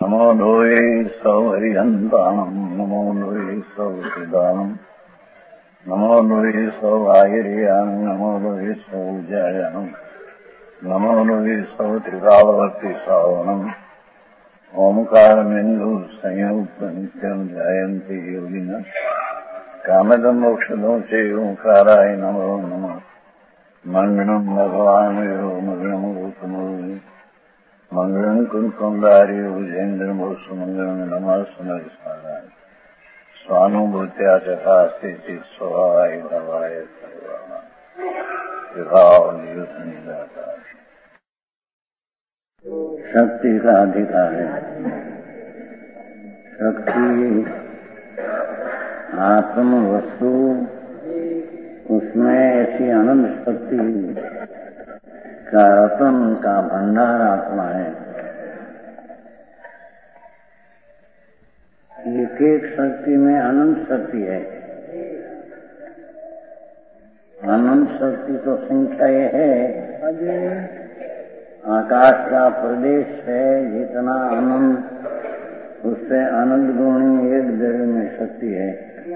नमो लोये सौहरिहन्ताणम् नमो लोये सौहृदानम् नमो लोये सौभागिर्यानम् नमो लोये सौजायानम् नमो लोये सौत्रिकालवर्ति सावनम् ओंकारमेन्दु संयुक्त नित्यम् ध्यायन्ति योगिनः कामदम् मोक्षदो च ओंकाराय नमो नमः मङ्गलम् भगवान् यो मङ्गलम् गौतमो मंगलम कुंकुमधारी भुजेन्द्र सुमंगलम नमः सुनरिसाराय स्वानुभूत्या चकास्ते स्वभावाय भवाय शक्ति का अधिकार है। शक्ति आत्म वस्तु, उसमें ऐसी अनंत शक्ति का रतन का भंडार आत्मा है। एक एक शक्ति में अनंत शक्ति है। अनंत शक्ति तो संख्या ये है, आकाश का प्रदेश है जितना अनंत, उससे अनंत गुणी एक द्रव्य में शक्ति है।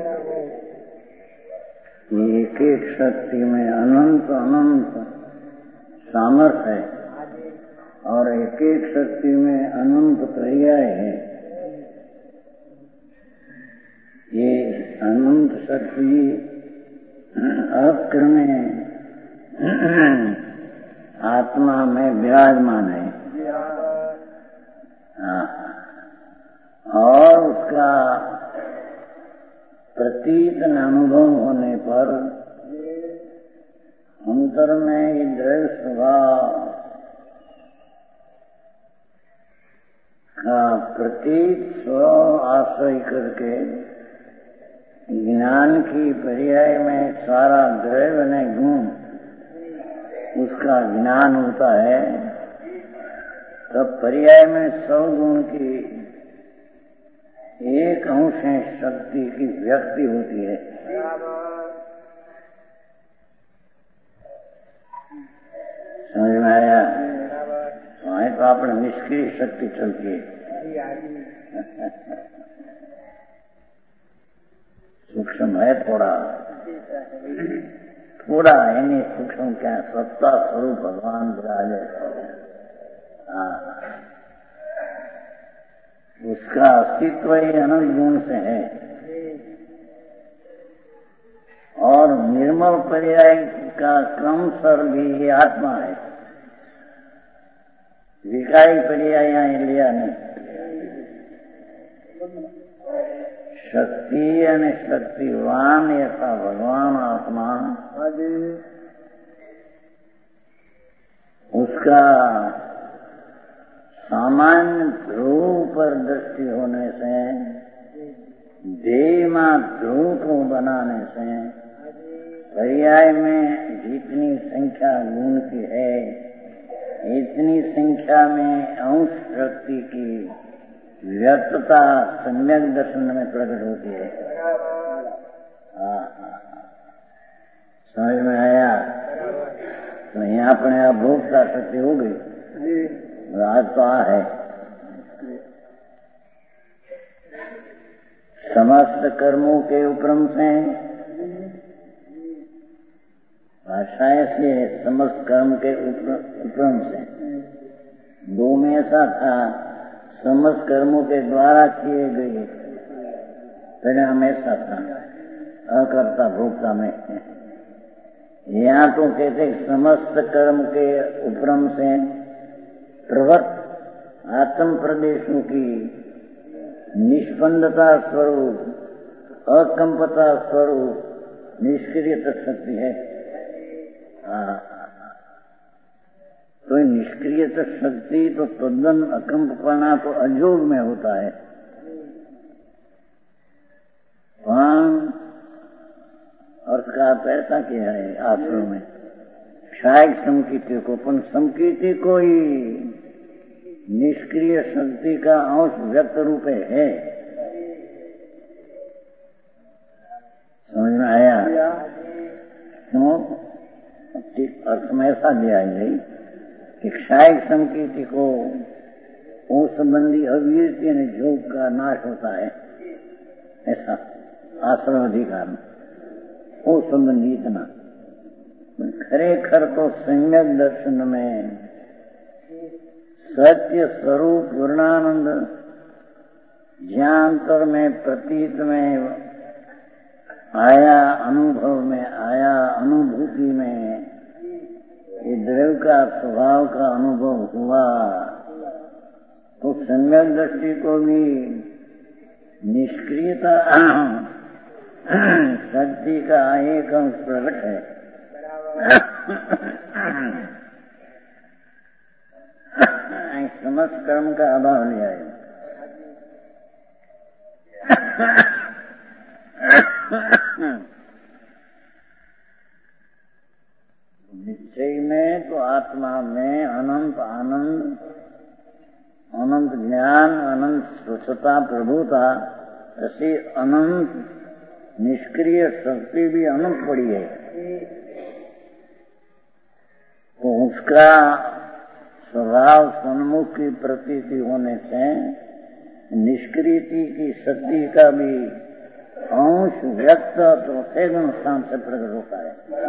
एक एक शक्ति में अनंत अनंत सामर्थ्य है और एक एक शक्ति में अनंत पर्याय है। ये अनंत शक्ति अक्रमे आत्मा में विराजमान है और उसका प्रतीत अनुभव होने पर अंतर में ये द्रव्य स्वभाव का प्रतीक स्व आश्रय करके ज्ञान की पर्याय में सारा द्रव्य ने गुण उसका ज्ञान होता है, तब पर्याय में 100 गुण की एक अंश शक्ति की व्यक्ति होती है। समझ में आया? वहीं तो अपने निष्क्रिय शक्ति चलती है। सूक्ष्म है थोड़ा थोड़ा है नहीं सूक्ष्म, क्या सत्ता स्वरूप भगवान विराजे। उसका अस्तित्व ही अनंत गुण से है और निर्मल पर्याय का क्रम सर भी आत्मा है। विकारी पर्याय यहाँ लिया नहीं। शक्ति यानी शक्तिवान ऐसा भगवान आत्मा, उसका सामान्य ध्रुव पर दृष्टि होने से, देमा ध्रुव को बनाने से पर्याय में जितनी संख्या गुण की है, इतनी संख्या में अंश शक्ति की व्यक्तता सम्यक दर्शन में प्रकट होती है। समझ में आया? तो यहाँ अपने आप भोक्ता शक्ति हो गई। आज तो है समस्त कर्मों के उपक्रम से भाषा ऐसी है, समस्त कर्म के उपक्रम से। दो में ऐसा था, समस्त कर्मों के द्वारा किए गए परिणाम ऐसा था अकर्ता भोक्ता में। यहाँ तो कहते समस्त कर्म के उपक्रम से प्रवृत्त आत्म प्रदेशों की निष्पन्नता स्वरूप, अकंपता स्वरूप निष्क्रिय शक्ति है। तो निष्क्रिय शक्ति तो तद्दन अकंपना तो अजोग में होता है। और उसका अर्थ ऐसा किया है आश्रम में, क्षायक समकीर्ति को, पण समकीर्ति को ही निष्क्रिय शक्ति का अंश व्यक्त रूप है। समझ में आया? क्यों? अर्थ में ऐसा दिया है कि क्षायक समकीर्ति को वो संबंधी अवीरती ने झोंक का नाश होता है, ऐसा आश्रम अधिकार वो संबंधी इतना। खरेखर तो सम्यक दर्शन में सत्य स्वरूप पूर्णानंद ज्ञानतर में प्रतीत में आया, अनुभव में आया, अनुभूति में ये द्रव्य का स्वभाव का अनुभव हुआ तो सम्यक दृष्टि को भी निष्क्रियता शक्ति का एक अंश प्रकट है। समस्त कर्म का अभाव ले आए। निश्चय में तो आत्मा में अनंत आनंद, अनंत ज्ञान, अनंत स्वच्छता, प्रभुता, ऐसी अनंत निष्क्रिय शक्ति भी अनंत पड़ी है। तो उसका स्वभाव सन्मुख की प्रतीति होने से निष्क्रियति की शक्ति का भी अंश व्यक्त तो सेगुण स्थान से प्रकट होता है।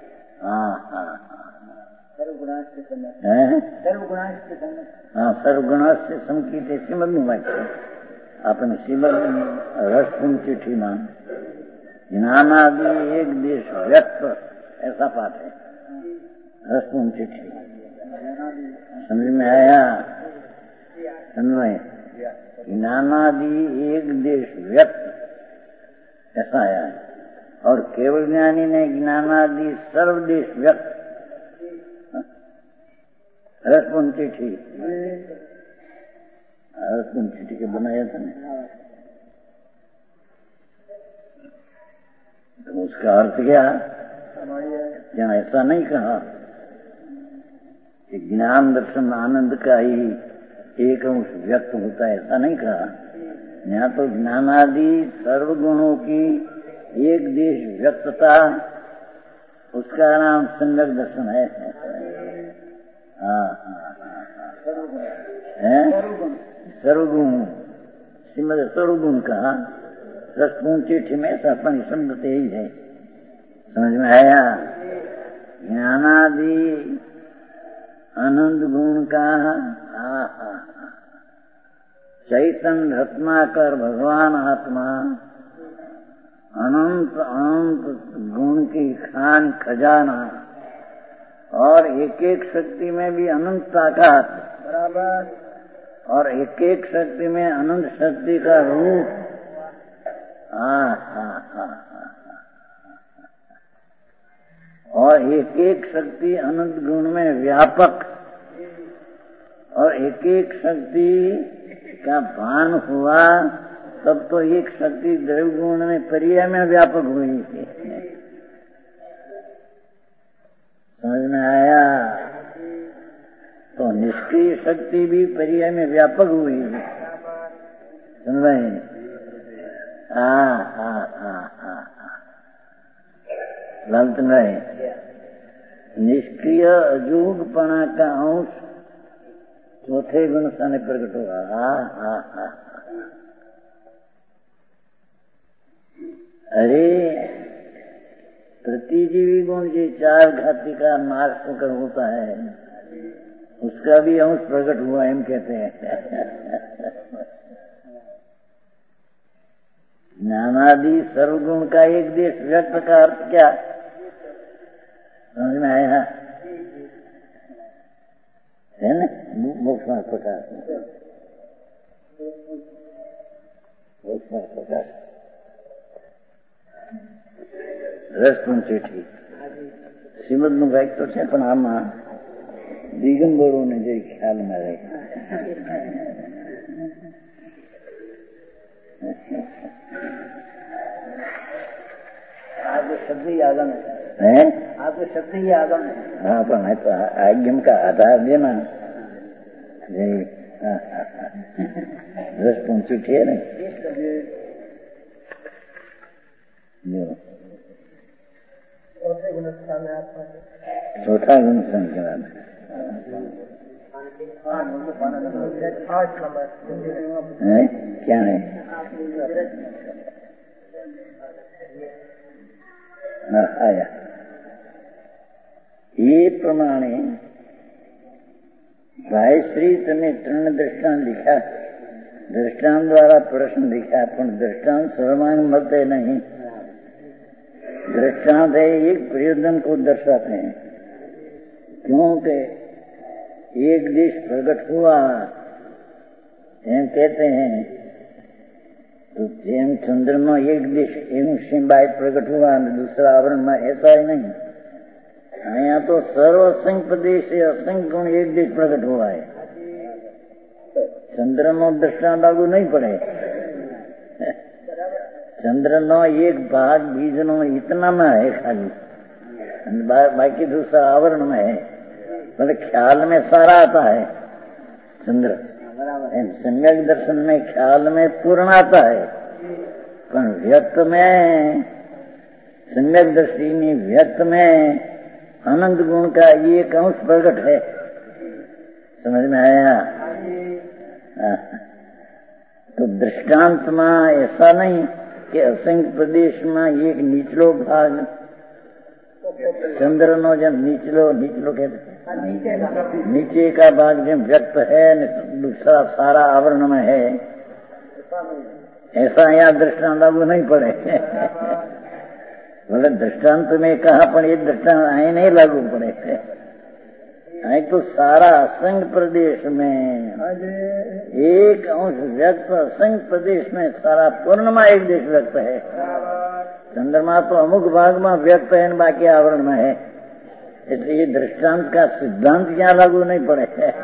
सर्वगुणाश से संकीत श्रीमद में वाक्य अपने श्रीमद रसपूर्ण चिट्ठी मान ज्ञानादि एक देश व्यक्त ऐसा पाठ है। रसपूर्ण चिट्ठी समझ में आया? अन्वय ज्ञानादि एक देश व्यक्त ऐसा आया है और केवल ज्ञानी ने ज्ञानादि सर्वदेश व्यक्त रसपूर्ण चिट्ठी के बनाया था ने। तो उसका अर्थ क्या? क्या ऐसा नहीं कहा कि ज्ञान दर्शन आनंद का ही एक अंश व्यक्त होता है, ऐसा नहीं कहा। यहाँ तो ज्ञानादि सर्वगुणों की एक देश व्यक्तता, उसका नाम सम्यक दर्शन है। सर्वगुण श्रीमद सर्वगुण का रसपूर्ण चिट्ठी में ऐसा अपनी शब्द ही है। समझ में आया? ज्ञानादि अनंत गुण का चैतन्य रत्नाकर भगवान आत्मा अनंत अनंत गुण की खान खजाना और एक एक शक्ति में भी अनंत ताकत बराबर और एक एक शक्ति में अनंत शक्ति का रूप। और एक एक शक्ति अनंत गुण में व्यापक और एक एक शक्ति का भान हुआ तब तो एक शक्ति द्रव्य गुण में पर्याय में व्यापक हुई थी। समझ में आया? तो निष्क्रिय शक्ति भी पर्याय में व्यापक हुई। सुन रहे? गलत नहीं। निष्क्रिय अजोगपना का अंश चौथे गुण से प्रकट होगा। अरे प्रतिजीवी गुण जो चार घाती का नाश होकर होता है उसका भी अंश प्रकट हुआ एम कहते हैं। ज्ञानादि सर्वगुण का एक देश व्यक्त का अर्थ क्या? समझ में आया? है ना? मोक्ष प्रकाश રસપૂર્ણ ચિઠ્ઠી શ્રીમદનું વાક્ય તો છે પણ આમાં દિગંબરોને જે ખ્યાલ ના રહે. आपको शब्द ही आगम है, आपको शब्द ही आगम है. हाँ पण तो आज्ञम का आधार देना रसपूर्ण चिट्ठी है ना. चौथा गुण संख्या क्या है? आया ये प्रमाणे भाई श्री तने 3 दृष्टांत लिखा, दृष्टांत द्वारा प्रश्न लिखा, पर दृष्टांत सर्वांग मलते नहीं। दृष्टांत है एक प्रयोजन को दर्शाते हैं, क्योंकि एक देश प्रकट हुआ एम कहते हैं, तो जेम चंद्रमा एक देश एवं सिंबाई प्रकट हुआ, दूसरा आवरण में ऐसा ही नहीं। यहाँ तो सर्व असंख्य प्रदेश से असंख्य गुण एक देश प्रकट हुआ है। चंद्रमा दृष्टांत लागू नहीं पड़े। चंद्रमा एक भाग बीजनो इतना में है खाली, बाकी दूसरा आवरण में है, मतलब ख्याल में सारा आता है चंद्र। सम्यक दर्शन में ख्याल में पूर्ण आता है, पर व्यक्त में सम्यक दृष्टि में व्यक्त में आनंद गुण का एक अंश प्रकट है। समझ में आया? तो दृष्टांत में ऐसा नहीं कि असंख्य प्रदेश में एक निचलो भाग चंद्र नो जब निचलो कहते नीचे का भाग जब व्यक्त है, दूसरा सारा आवरण में है, ऐसा यहाँ दृष्टांत लागू नहीं पड़े। बोले दृष्टांत में कहा, पर ये दृष्टांत आए नहीं लागू पड़े। आए तो सारा असंख्य प्रदेश में एक अंश व्यक्त, असंख्य प्रदेश में सारा पूर्णमा एक देश व्यक्त है। चंद्रमा तो अमुक भाग में व्यक्त है, बाकी आवरण में है, इसलिए दृष्टांत का सिद्धांत क्या लागू नहीं पड़े।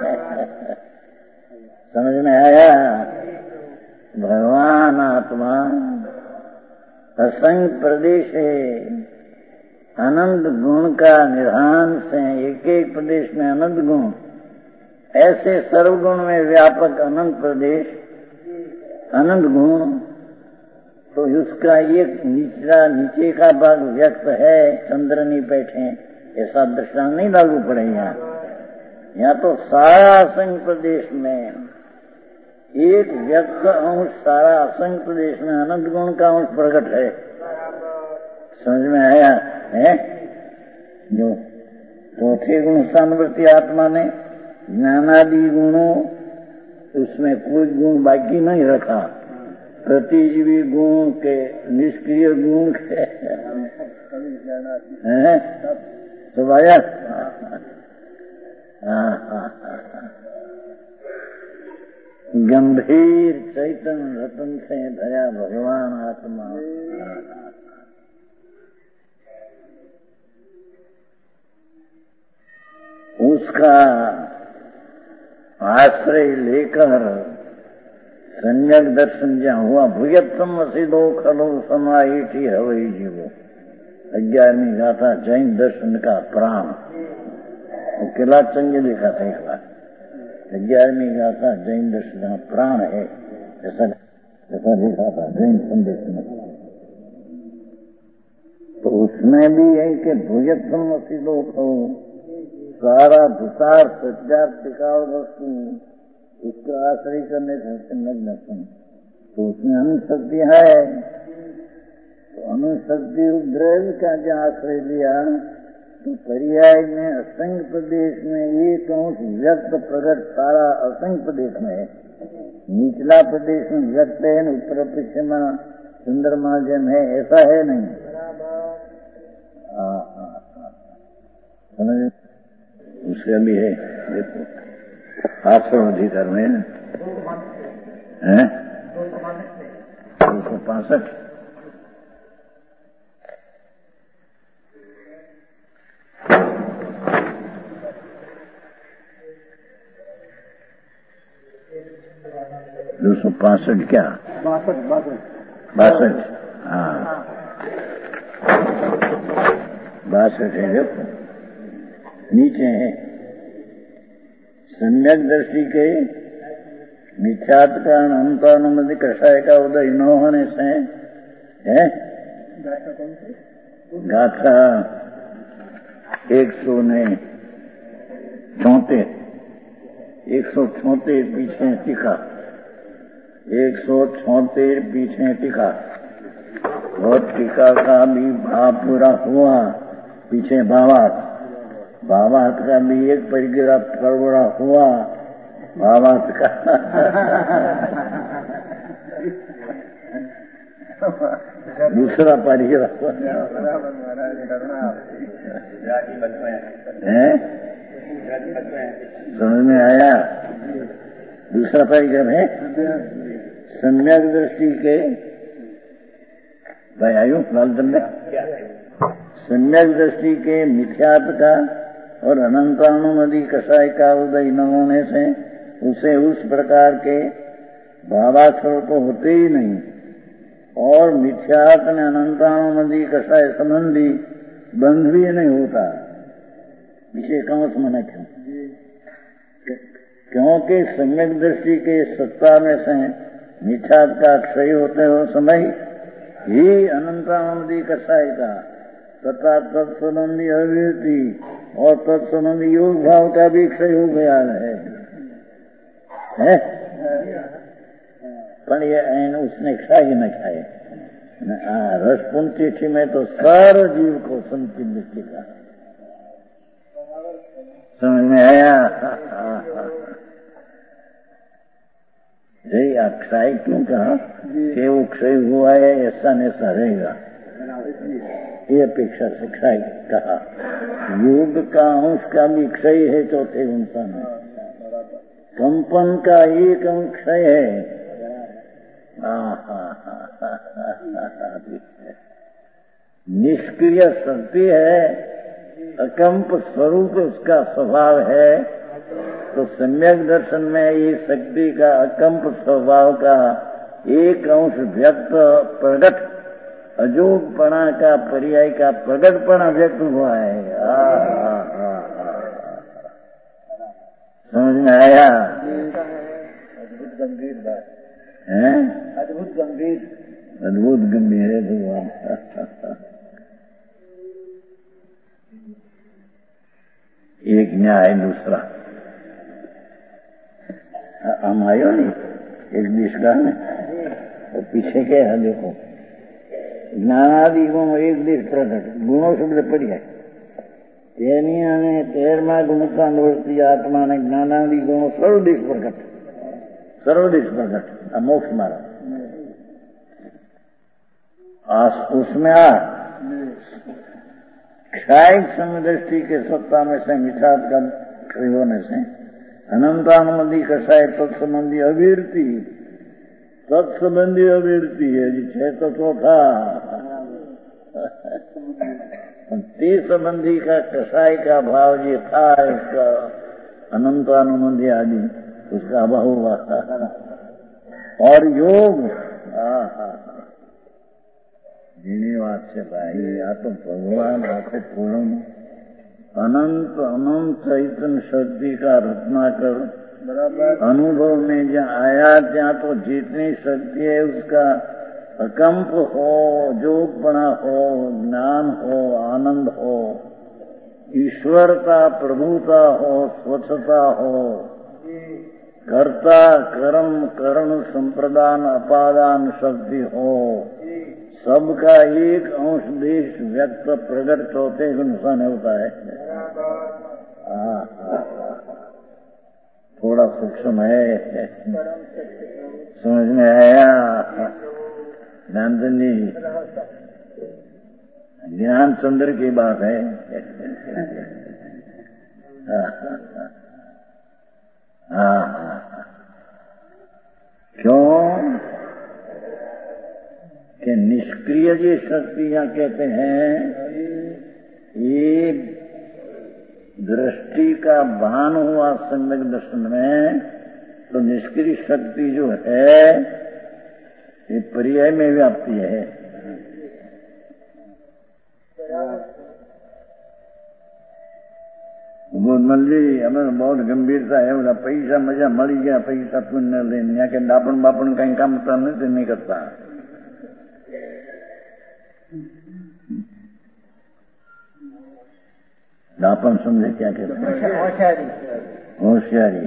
समझ में आया? भगवान आत्मा असंख्य प्रदेश है, अनंत गुण का निधान से एक एक प्रदेश में अनंत गुण, ऐसे सर्वगुण में व्यापक अनंत प्रदेश अनंत गुण, तो उसका एक नीचे का भाग व्यक्त है, चंद्र नहीं बैठे, ऐसा दृष्टांत नहीं लागू पड़ेगा। यहाँ तो सारा असंख्य प्रदेश में एक व्यक्त अंश, सारा असंख्य प्रदेश में अनंत गुण का अंश प्रकट है। समझ में आया है? जो चौथे गुण स्थानवर्ती आत्मा ने ज्ञानादि गुणों, उसमें कोई गुण बाकी नहीं रखा, प्रतिजीवी गुण के, निष्क्रिय गुण के हैं, तो आया। गंभीर चैतन्य रतन से भया भगवान आत्मा, उसका आश्रय लेकर सम्यक दर्शन जहाँ हुआ, भूयत्तम असिदो खलो समाईठी हवई जीवो, 11वीं गाथा जैन दर्शन का प्राण, वो किला चंगे लिखा था एक बार। 11वीं गाथा जैन दर्शन का प्राण है, ऐसा लिखा था जैन संदेश में। तो उसमें भी है कि भूयत्तम असिदो खलो, सारा भूतार सज्जा टिकाऊ वस्तु उसका आश्रय करने से नग्न, तो उसमें अनुशक्ति है, तो अनुशक्ति उद्रव का जो आश्रय लिया, तो पर्याय में असंख्य प्रदेश में एक अंश व्यक्त प्रकट, सारा असंख्य प्रदेश में है। निचला प्रदेश में व्यक्त है, उत्तर पश्चिमा चंद्रमा जन है, ऐसा है नहीं। समझ? उसका भी है, देखो आश्रम अधिकार में है 265। क्या 62? हाँ 62 है। देखो नीचे है, सम्यक दृष्टि के मिथ्यात्व कारण अंतानुमति कषाय का उदय न होने से है गाथा 134 176 पीछे टीका, 176 पीछे टीका, और टीका का भी भाव पूरा हुआ। पीछे भावार्थ, भावार्थ का भी एक परिग्रह पूरा हुआ। भावार्थ का दूसरा परिग्रह है, समझ में आया? दूसरा परिग्रह है सम्यक दृष्टि के भाई आयु लालचंद में सम्यक दृष्टि के मिथ्यात्व का और अनंतानुमति कषाय का उदय न होने से उसे उस प्रकार के भावाक्षर तो होते ही नहीं, और मिथ्यात्व में अनंतानुमति कषाय संबंधी बंध भी नहीं होता। इसे कौन समझना क्यों? क्योंकि सम्यक दृष्टि के सत्ता में से मिथ्यात्व का क्षय होते हो समय ही अनंतानुमति कषाय का तथा तत्संबंधी अभिवृत्ति और तत्संबंधी योग भाव का भी क्षय हो गया है? पर ये उसने खाए न खाए, रसपुन चिट्ठी में तो सारा जीव को संचित लिखा। समझ में आया? यही अक्षय क्यों कहा कि वो क्षय हुआ है ऐसा ऐसा रहेगा, ये अपेक्षा से क्षय कहा। योग का अंश का भी क्षय है चौथे इंसान में, कंपन का एक अंश क्षय है। निष्क्रिय शक्ति है, अकंप स्वरूप उसका स्वभाव है। तो सम्यक दर्शन में ये शक्ति का अकंप स्वभाव का एक अंश व्यक्त प्रगट अजोगपणा का पर्याय का प्रगटपणा व्यक्त हुआ है। समझ में आया? अद्भुत गंभीर बात है, अद्भुत गंभीर है भगवान। एक न्याय दूसरा हम आयो नहीं एक दिशा में, और पीछे क्या है देखो, ज्ञानादि गुण एक देश प्रकट गुणों शब्द पढ़िए तेनिया ने 13मा गुणकांडवर्ती आत्मा ने ज्ञानादि गुणों सर्वदेश प्रकट मोक्ष मारा उसमें क्षायिक समदृष्टि के सत्ता में से मिथ्यात का क्षय होने से अनंतानुमति कषाय तत्संबंधी अभिवृत्ति है जी। 6 तो चौथा ते संबंधी का कषाय का भाव ये था, इसका अनंतानुमति आदि उसका अभाव हुआ। और योग जीनी बात से भाई, या तो भगवान आंखों पूर्ण अनंत चैतन्य शक्ति का रत्नाकर अनुभव में जहाँ आया ત્યાં तो जितनी शक्ति है उसका अकंप हो, जोगपणा हो, ज्ञान हो, आनंद हो, ईश्वरता प्रभुता हो, स्वच्छता हो, कर्ता कर्म करण संप्रदान अपादान शक्ति हो, सबका एक अंश देश व्यक्त प्रगट चौथे गुण होता है। थोड़ा सूक्ष्म है, समझ में आया? ध्यानचंद जी, ध्यानचंद्र की बात है। क्यों कि निष्क्रिय जी शक्तियां कहते हैं ये दृष्टि का भान हुआ सम्यक दर्शन में, तो निष्क्रिय शक्ति जो है ये पर्याय में व्याप्ति है। बोधमल जी हमें बहुत गंभीरता है, बोला पैसा मजा मળી गया, पैसा पुण्य लेने के डापण बापण कहीं काम नहीं करता। डापण समझे क्या कहते हैं? होशियारी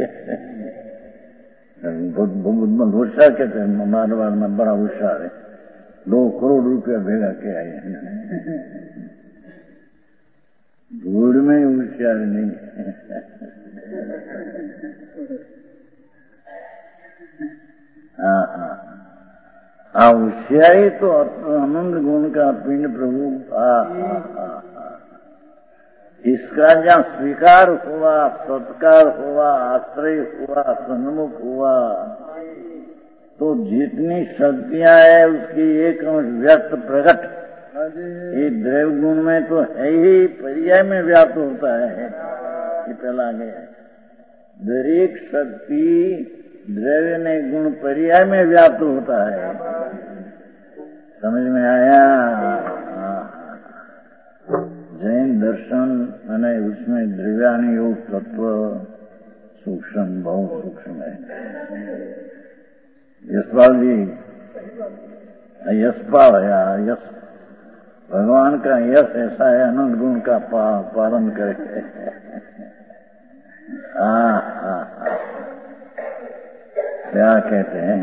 बहुत होशियार कहते हैं, मारवाड़ में बड़ा होशियार है, 2 करोड़ रुपया भेगा के आए हैं। धूड़ में होशियार नहीं है। होशियारी तो आनंद गुण का पिंड प्रभु। इसका जहाँ स्वीकार हुआ, सत्कार हुआ, आश्रय हुआ, सन्मुख हुआ, तो जितनी शक्तियां है उसकी एक अंश व्यक्त प्रकट ये द्रव्य गुण में तो है ही, पर्याय में व्याप्त होता है। ये पहला गया, दरेक शक्ति द्रव्य ने गुण पर्याय में व्याप्त होता है। समझ में आया? जैन दर्शन मैंने उसमें द्रव्यानि योग तत्व सूक्ष्म, बहुत सूक्ष्म है। यशपाल जी, यशपाल है, यश भगवान का यश ऐसा है, अनंत गुण का पालन करे। क्या कहते हैं,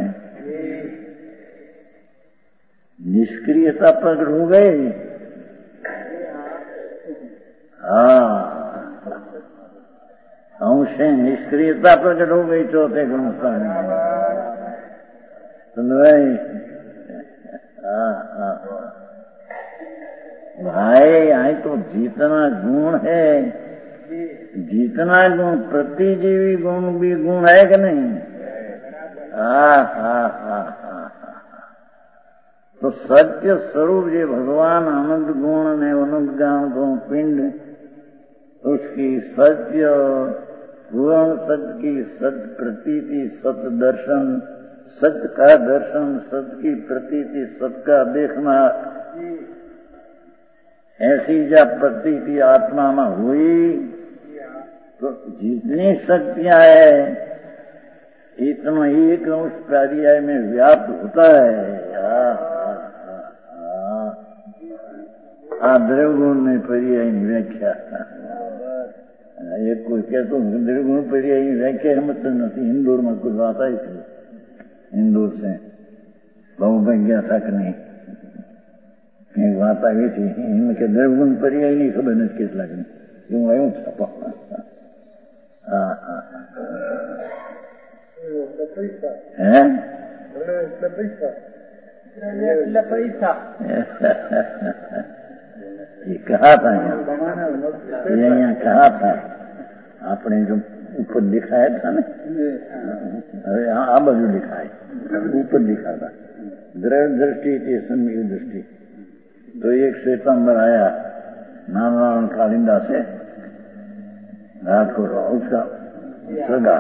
निष्क्रियता प्रकट हो गई। अंशे निष्क्रियता प्रकट हो गई चौथे गुण स्थान में। सुन भाई, भाई यहाँ तो जितना गुण है, जितना गुण, प्रतिजीवी गुण भी गुण है कि नहीं? तो सत्य स्वरूप ये भगवान अनंत गुण ने अनंत गुण पिंड, उसकी सत्य गुण, सत्य की सत्य प्रतीति, सत्य दर्शन, सत्य का दर्शन, सत्य की प्रतीति, सत्य का देखना, ऐसी जब प्रतीति आत्मा में हुई तो जितनी शक्तियां है इतना एक अंश पर्याय में व्याप्त होता है। द्रव्य गुण ने पर्याय व्याख्या, एक कोई कहते द्रव्य गुण पर्याय व्याख्या मतलब नहीं। इंदौर में कुछ बात आई थी, इंदौर से बहुवैज्ञा तक नहीं एक बात आ गई थी, इनके द्रव्य गुण पर्याय नहीं खबर नहीं किस लगनी क्यों आयो छपा। ये कहा था, यहाँ कहा था आपने जो ऊपर लिखाया था ना, अरे हाँ आ बाजू लिखा है, ऊपर लिखा था द्रव्य दृष्टि की सम्यक दृष्टि। तो एक श्वेतांबर आया नारायण कालिंदा से रात को, उसका सगा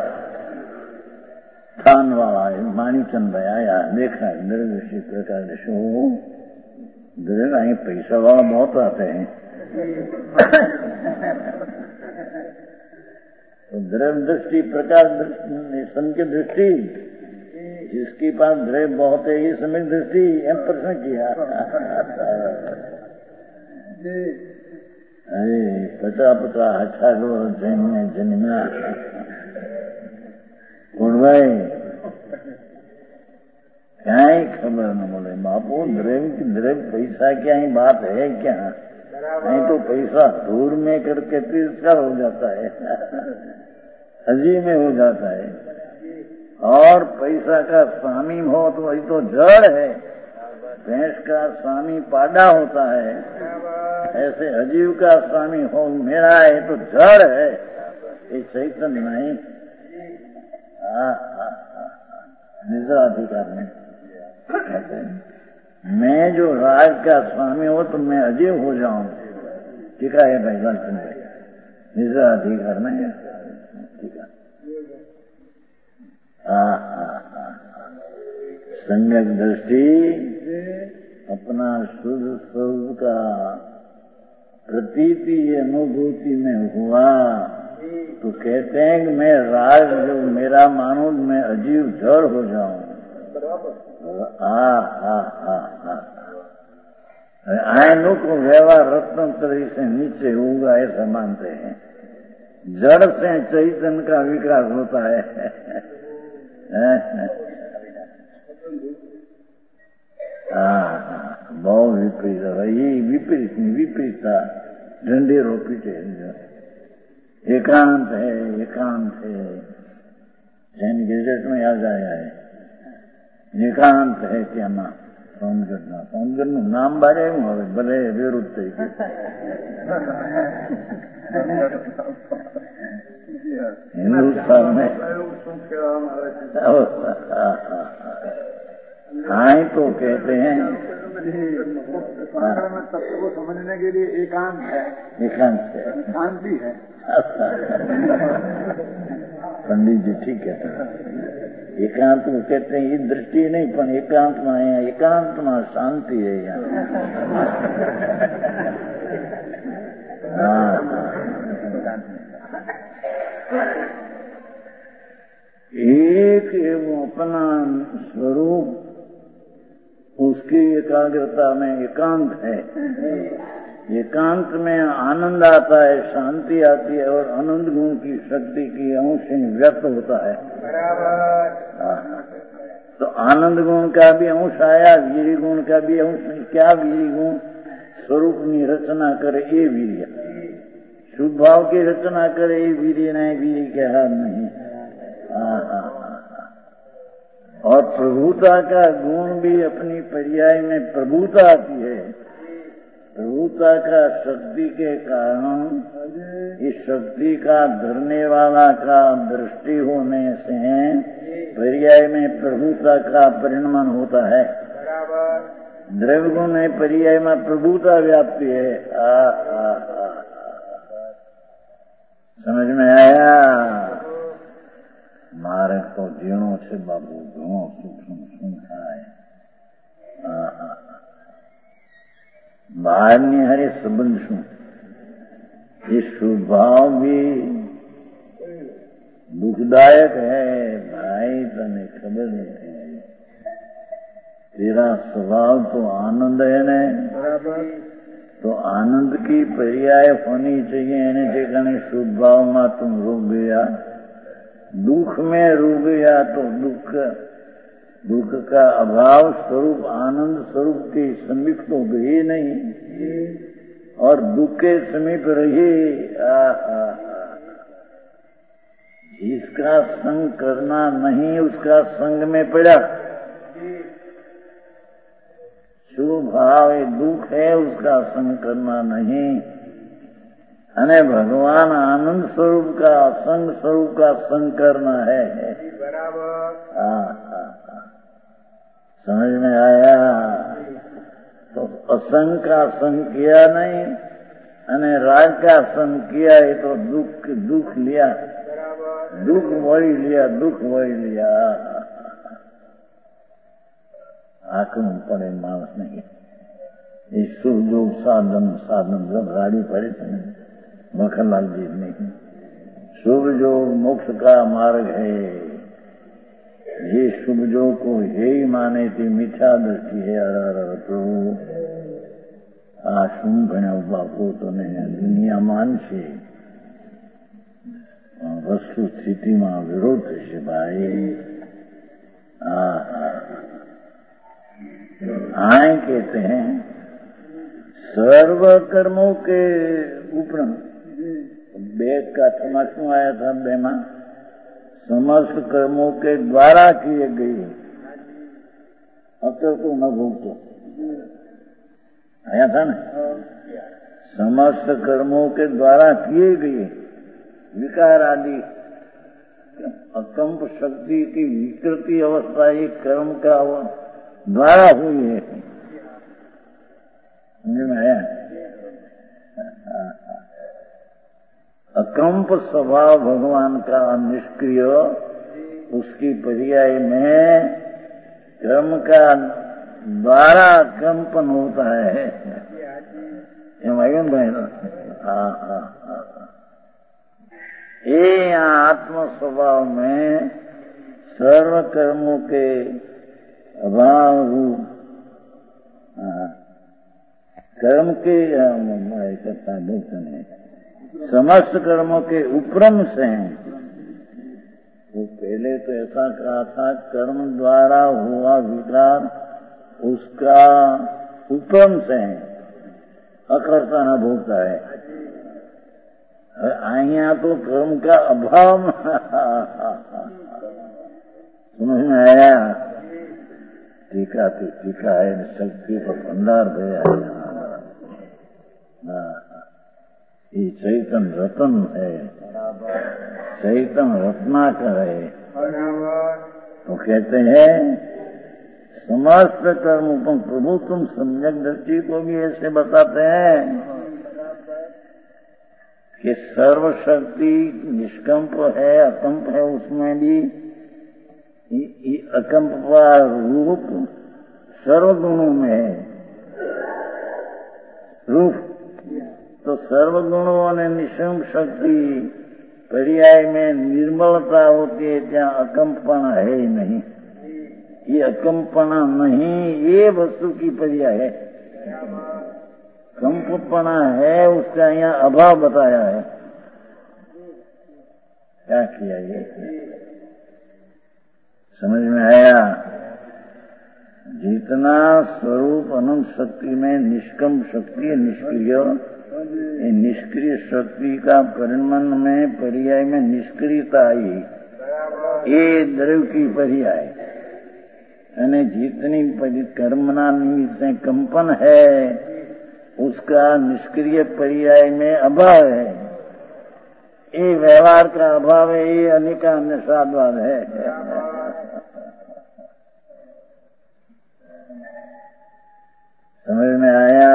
थान वाला माणीचंद भाई आया, देखा द्रव्य दृष्टि प्रकार दृष्टि, द्रव्य आई पैसा वाला बहुत आते हैं। तो द्रव्य दृष्टि प्रकार सम्यक दृष्टि, जिसके पास द्रव्य बहुत है ये सम्यक दृष्टि, एम प्रश्न किया। अरे 50 अच्छा लो जन्मा कौन भाई, क्या ही खबर न बोले बापू, द्रव्य पैसा क्या ही बात है क्या? नहीं तो पैसा धूल में करके तिरस्कार हो जाता है, हजी में हो जाता है। और पैसा का स्वामी हो तो वही तो जड़ है, भैंस का स्वामी पाडा होता है, ऐसे अजीव का स्वामी हो मेरा है तो जड़ है, ये चैतन्य नहीं। निजाधिकार में मैं जो राज का स्वामी हो तो मैं अजीव हो जाऊं, ठीक है भाई लालचंद भाई, निजाधिकार में ठीक है। सम्यक दृष्टि अपना शुद्ध स्वरूप का प्रतीति अनुभूति में हुआ तो कहते हैं कि मैं राज जो मेरा मानू मैं अजीव जड़ हो जाऊं। आयनों को व्यवहार रत्न तरी से नीचे होगा ऐसा मानते हैं, जड़ से चैतन्य का विकास होता है। बहुत विपरीत है, ये विपरीतता ढंढेरो पीटे। एकांत है जैन गेजेट में आ जाया है, एकांत है क्या ना सोनगढ़ નું નામ બારે હું હવે ભલે વિરુદ્ધ થઈ ગયું। हिंदुस्तान में हाँ तो कहते हैं तत्व को समझने के लिए एकांत है, शांति है। पंडित जी ठीक कहते हैं, एकांत को कहते हैं ये दृष्टि नहीं, पर एकांत में है, एकांत में शांति है यहाँ। एक एवं अपना स्वरूप, उसकी एकाग्रता में एकांत है। एकांत में आनंद आता है, शांति आती है और आनंद गुण की शक्ति की अंश व्यक्त होता है। तो आनंद गुण का भी अंश आया, वीर गुण का भी अंश। क्या वीर गुण स्वरूप की रचना करे ये वीर्य, शुभ भाव की रचना करे ये वीर्य नहीं, वीर्य के हाथ नहीं। और प्रभुता का गुण भी अपनी पर्याय में प्रभुता आती है। प्रभुता का शक्ति के कारण इस शक्ति का धरने वाला का दृष्टि होने से पर्याय में प्रभुता का परिणमन होता है। द्रव्य गुण में पर्याय में प्रभुता व्याप्ति है। समझ में आया? मारे तो जीणो से बाबू घणो सूक्ष्म है। બહારની હારે સંબંધ શું? ये स्वभाव भी दुखदायक है भाई, तने खबर नहीं। तेरा स्वभाव तो आनंद है ने, तो आनंद की पर्याय होनी चाहिए। एने ठिकाने स्वभाव में तुम रुक गया, दुख में रुक गया तो दुख का अभाव स्वरूप आनंद स्वरूप के समीप तो गए नहीं और दुख के समीप रहे। जिसका संग करना नहीं उसका संग में पड़ा। शुभ भाव दुख है, उसका संग करना नहीं। अने भगवान आनंद स्वरूप का असंग स्वरूप का संग करना है। समझ में आया? तो असंग का संग किया नहीं, अने राग का संग किया है तो दुख लिया, दुख वही लिया। आंखों पड़े मानस नहीं। ये सुख दुख साधन जब राड़ी पड़े थे मखनलाल जी नहीं। शुभ योग मोक्ष का मार्ग है। ये शुभ जो को यही माने थी मिथ्या दृष्टि है। प्रभु आ શું ભણ્યા બાપુ તને દુનિયા માનશે, વસ્તુ સ્થિતિમાં વિરોધ થશે ભાઈ। आए कहते हैं सर्व कर्मों के उपरांत बेद का थमा शू आया था बेमा समस्त कर्मों के द्वारा किए गए। अतर तो न भूलतो आया था ना। समस्त कर्मों के द्वारा किए गए विकार आदि अकंप शक्ति की विकृति अवस्था ये कर्म का द्वारा हुई है। समझ में आया? अकंप स्वभाव भगवान का निष्क्रिय, उसकी पर्याय में कर्म का द्वारा कंपन होता है। ये आत्म स्वभाव में सर्व कर्मों के अभाव रूप कर्म के करता भूषण है। समस्त कर्मों के उपरम से हैं। वो पहले तो ऐसा कहा था, कर्म द्वारा हुआ विकार उसका उपरम से है, अकर्ता न भोगता है। यहाँ तो कर्म का अभाव समझ में आया। टीका तो टीका है, शक्ति का भंडार भया है। ये चैतन रतन है, चैतन रत्नाकर है। तो कहते हैं समस्त कर्म तुम प्रभु, तुम सम्यक दृष्टि को भी ऐसे बताते हैं कि सर्वशक्ति निष्कंप है, अकंप है, उसमें भी अकंप का रूप सर्वगुणों में है। रूप तो सर्वगुणों और निष्कंप शक्ति पर्याय में निर्मलता होती है, जहाँ अकंपना है ही नहीं। ये अकंपना नहीं, ये वस्तु की पर्याय है। कंपना है, उसका यहाँ अभाव बताया है। क्या किया ये? समझ में आया? जितना स्वरूप अनंत शक्ति में निष्कंप शक्ति है, निष्क्रिय, निष्क्रिय शक्ति का परिमाण में पर्याय में निष्क्रियता आई, ये द्रव्य की पर्याय। यानी जितनी कर्मना निमित्त से कंपन है, उसका निष्क्रिय पर्याय में अभाव है। ये व्यवहार का अभाव है, ये अनिका निषादवाद है। समझ में आया?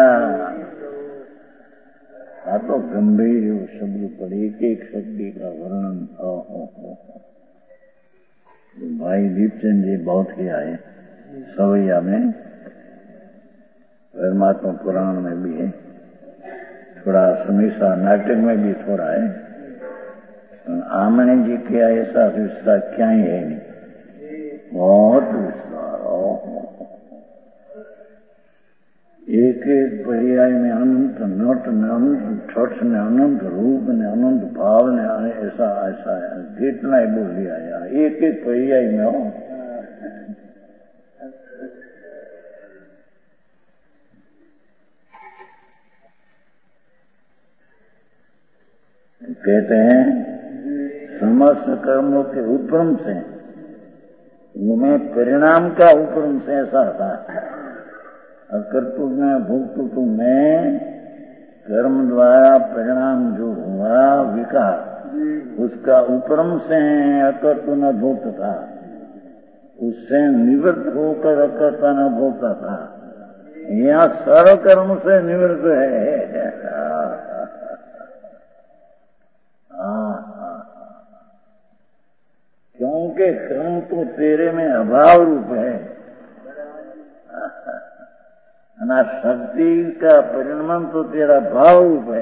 तो गंभीर शब्द पर एक एक शक्ति का वर्णन भाई दीपचंद जी बहुत किया है। सवैया में, परमात्मा पुराण में भी है, थोड़ा समीसा नाटक में भी थोड़ा है। आमने जी के ऐसा विस्तार क्या ही है नहीं, बहुत विस्तार। एक एक पर्याय में अनंत नट ने अनंत ठोठ ने अनंत रूप ने अनंत भाव ने ऐसा ऐसा कितना ही बोल दिया यार, एक एक पर्याय में हो। कहते हैं समस्त कर्मों के उपरम से, उनमें परिणाम का उपरम से ऐसा था। कर्तव्य में भोक्तृत्व में कर्म द्वारा परिणाम जो हुआ विकार, उसका उपरम से अकर्तव्य न भोक्ता था, उससे निवृत्त होकर अकर्ता न भोक्ता था। यहाँ सर्व कर्म से निवृत्त है। क्योंकि कर्म तो तेरे में अभाव रूप है, ना शक्ति का परिणाम तो तेरा भाव रूप है।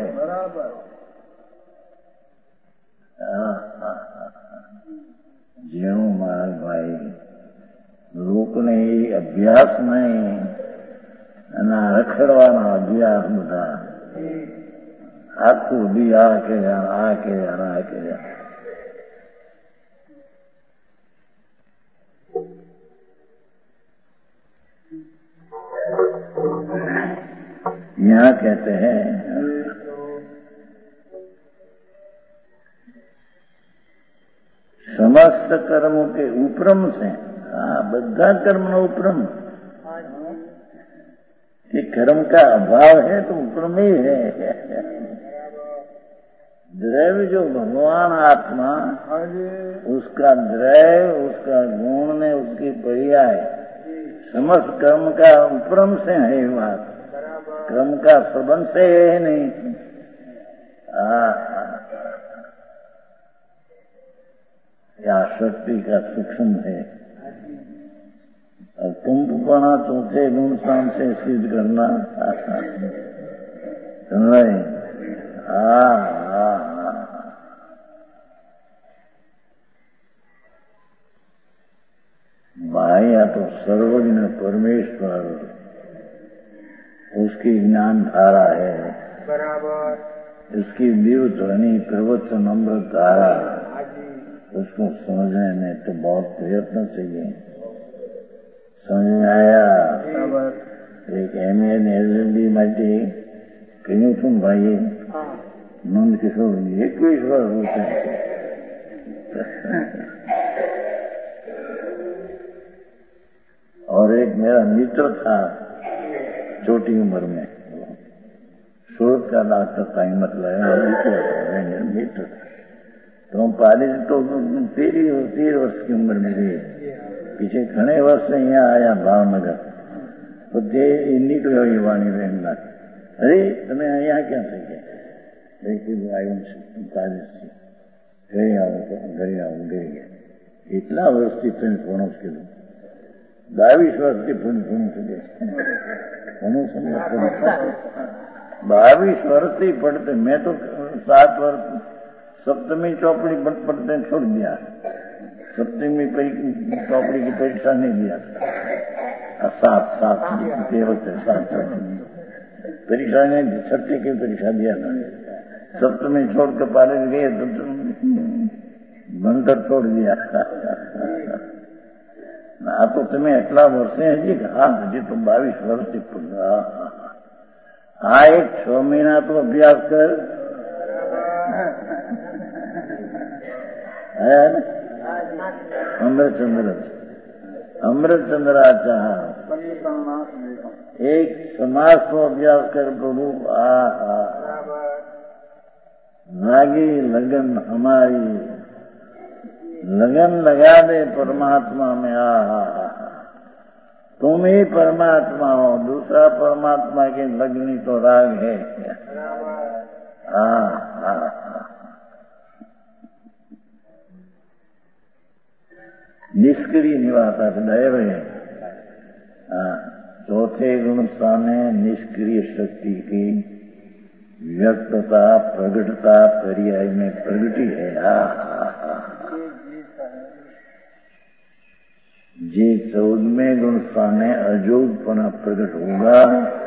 ज्यों महाराज भाई लोग ने अभ्यास नहीं, ना रखड़वाना अभ्यास बता, आपको भी आके जाना, आके जाना, आके जाना। यहाँ कहते हैं समस्त कर्मों के उपरम से, बद्धा कर्म न उपरम, कि कर्म का अभाव है तो उपरम ही है। द्रव्य जो भगवान आत्मा, उसका द्रव्य, उसका गुण ने उसकी पर्याय समस्त कर्म का उपरम से है। बात कर्म का संबंध से है नहीं। या शक्ति का सूक्ष्म है। और कुंभपणा चौथे गुण स्थान से सिद्ध करना, सुन रहे? भाई तो सर्वज्ञ परमेश्वर, उसकी ज्ञान धारा है। बराबर। इसकी दिव्य ध्वनि प्रवचन अमृत धारा, उसको समझने में तो बहुत प्रयत्न चाहिए। समझ में आया? एक MA ने LLB માટે કહ્યું છું ભાઈએ નંદ કિશોર 21 વર્ષ होते हैं। और एक मेरा मित्र था छोटी उम्र में, सूरत का डॉक्टर था, हिम्मत लगा मित्र था। तो पाली तो 13 वर्ष की उम्र में गई, पीछे घणे वर्ष यहाँ आया भावनगर, तो તે નીકળ્યો યુવાની બહેનના, અરે તમે અહીંયા ક્યાં થઈ ગયા? કીધું આવ્યું છું કાલેજથી, ઘરે આવું ઘરે ગયા। એટલા વર્ષથી તમે ભણો છો? કીધું 22 વર્ષથી ભણું છું। ઘણું સમજ 22 વર્ષથી पढ़ते, मैं तो 7 वर्ष सप्तमी चौपड़ी पढ़ते छोड़ दिया, सप्तमी चौपड़ी की परीक्षा नहीं दिया, 7 परीक्षा ने 6ठी की परीक्षा दिया था। सप्तमी छोड़ के कॉलेज गए तो भणतर छोड़ दिया। आ तो तुम्हें एटला वर्षे हजी? हाँ, हजी तो 22 वर्ष थी पढ़ा। हाँ, एक 6 महीना तो अभ्यास कर है। अमृतचंद्राचार्य एक समाज को अभ्यास कर प्रभु। लागी लगन हमारी, लगन लगा दे परमात्मा में। तुम ही परमात्मा हो, दूसरा परमात्मा के लगनी तो राग है। निष्क्रिय निवाता दैव है। चौथे गुण स्थाने निष्क्रिय शक्ति की व्यक्तता प्रगटता पर्याय में प्रगटी है। जे 14वें गुण स्थाने अजोगपना प्रकट होगा,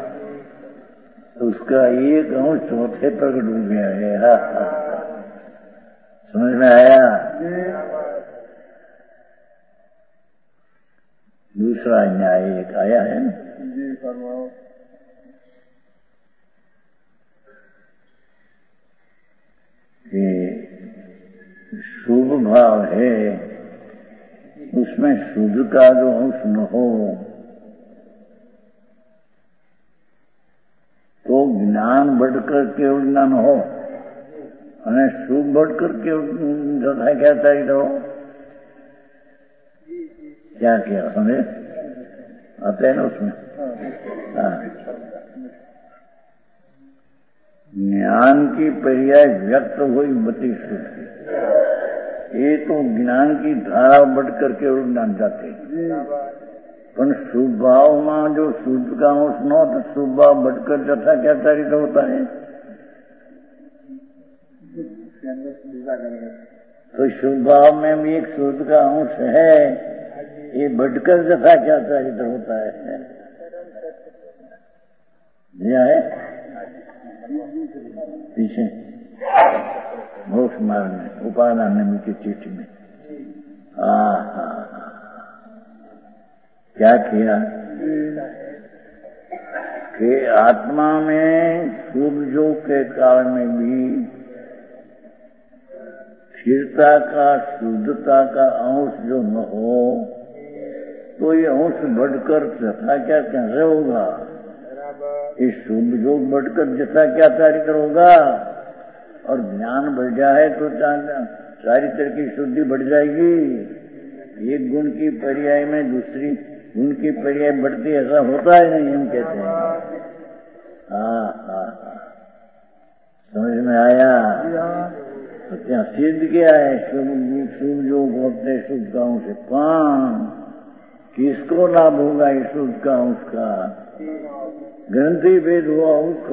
उसका एक अंश चौथे प्रकट हो गया है। समझ में आया? दूसरा न्याय एक आया है ना जी, फरमाओ। कि शुभ भाव है, उसमें शुद्ध का जो अंश न हो तो ज्ञान बढ़कर केवल ज्ञान हो, और शुभ बढ़कर केवल जथा क्या चाहिए रहो। क्या किया समझे? आते हैं ना उसमें। ज्ञान की पर्याय व्यक्त हुई बती शुद्धि, ये तो ज्ञान की धारा बढ़कर के ज्ञान जाते। पर शुभाव में जो शुद्ध का अंश न हो तो शुभाव बढ़कर जथा क्या चारित होता है? तो शुभाव में भी एक शुद्ध का अंश है, ये बढ़कर जथा क्या चारित होता है? यह है पीछे मोक्ष मार्ग में उपादान नमी की चिट्ठी में। क्या किया कि आत्मा में शुभ योग के काल में भी स्थिरता का शुद्धता का अंश जो न हो तो ये अंश बढ़कर जथा क्या कैसे होगा? ये शुभ योग बढ़कर जथा क्या चारित्र होगा? और ज्ञान बढ़ जाए तो चारित्र की शुद्धि बढ़ जाएगी। एक गुण की पर्याय में दूसरी गुण की पर्याय बढ़ती, ऐसा होता है नहीं, हम कहते हैं। समझ में आया? तो क्या सिद्ध क्या है? शुभ योग होते शुद्ध का अंश। किसको लाभ होगा इस शुद्ध का अंश का? ग्रंथि भेद हुआ उसको।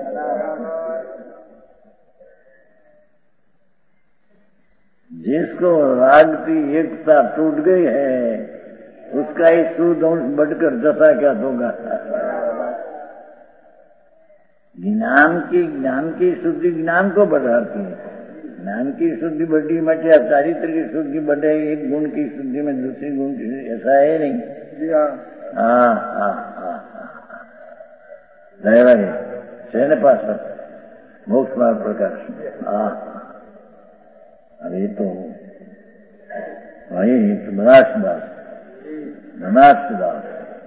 जिसको राग की एकता टूट गई है उसका ही शुद्ध अंश बढ़कर जथा क्या होगा? ज्ञान की शुद्धि ज्ञान को बढ़ाती है। ज्ञान की शुद्धि बढ़ी मटे, चारित्र की शुद्धि बढ़े, एक गुण की शुद्धि में दूसरी गुण की शुद्धि, ऐसा है नहीं। हाँ पास मोक्ष मार्ग प्रकाश। अरे तो वही बनारस दास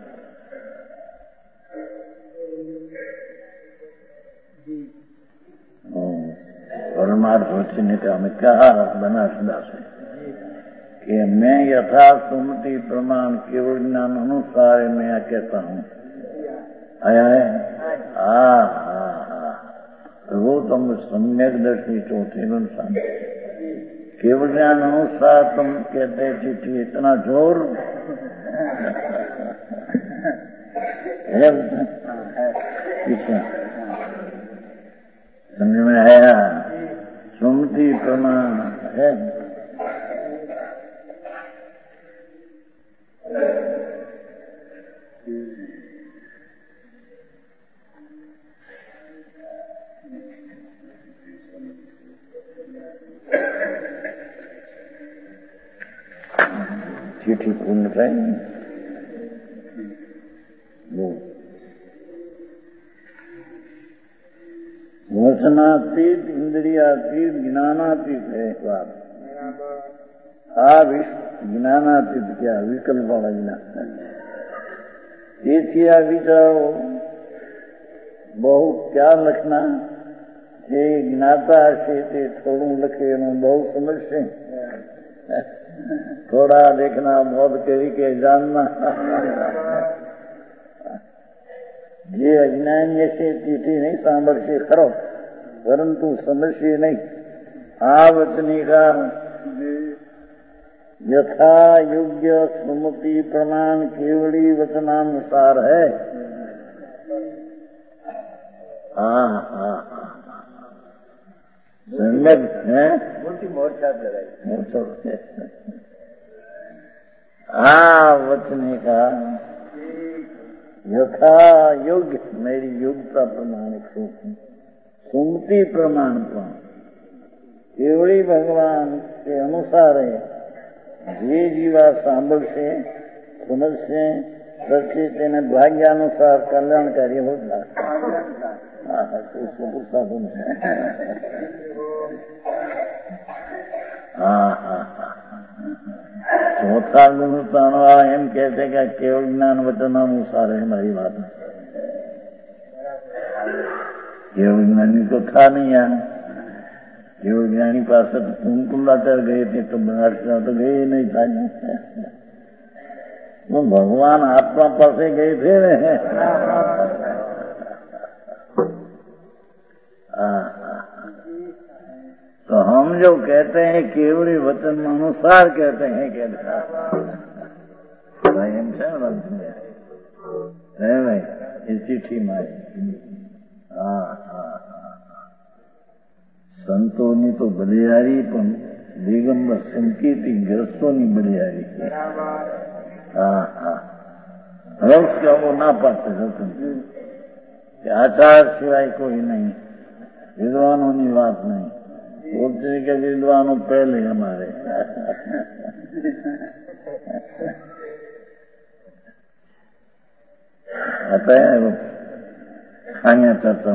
परमार्थ वचन का हमें कहा बनारस दास है कि मैं यथा सुमति प्रमाण केवल ज्ञान अनुसार मैं कहता हूँ। आया है। तो वो तुम सम्यक दर्शी चौथे अनुसार केवल ज्ञान अनुसार तुम कहते चिट्ठी इतना जोर है पीछे समझ में आया। सुमति प्रमाण है। चिट्ठी पूर्ण करें वो वचनातीत इंद्रियातीत ज्ञानातीत है बात। ज्ञानातीत क्या विकल्प वाला ज्ञान विचारो बहु क्या लखना जे ज्ञाता से थोड़ू लखे बहु समझ थोड़ा देखना बहुत करी के जानना जे अज्ञान जैसे चिट्ठी नहीं सांभळशे खरो परंतु समझे नहीं। आ वचने का यथा योग्य सुमति प्रमाण केवली वचनानुसार है। सम्यक है मोटी मोर्चा लगाई वचने का यथा योग्य मेरी योग्यता प्रमाणिक सुमति प्रमाण पर केवली भगवान के अनुसार है। जे जीवा सांभल से समझ से सच्चे तेने भाग्यानुसार कल्याणकारी होता। साधन चौथा गुण एम कहते क्या केवल ज्ञान वचनानुसार है। हमारी बात केवल ज्ञानी तो था नहीं यहाँ। केवल ज्ञानी पास तो कुंकुला चढ़ गए थे तो बनारस तो गए ही नहीं था। वो भगवान आत्मा पास गए थे। तो हम जो कहते हैं केवली वचन अनुसार कहते हैं भाई ये चिट्ठी मारी। संतों तो बलियारी पण दिगंबर संकेती ग्रस्तों बलियारी रस का वो ना पाते आचार सिवाय कोई नहीं। विद्वानों की बात नहीं बोलते के विद्वानों पहले हमारे आता है वो खानिया चर्चा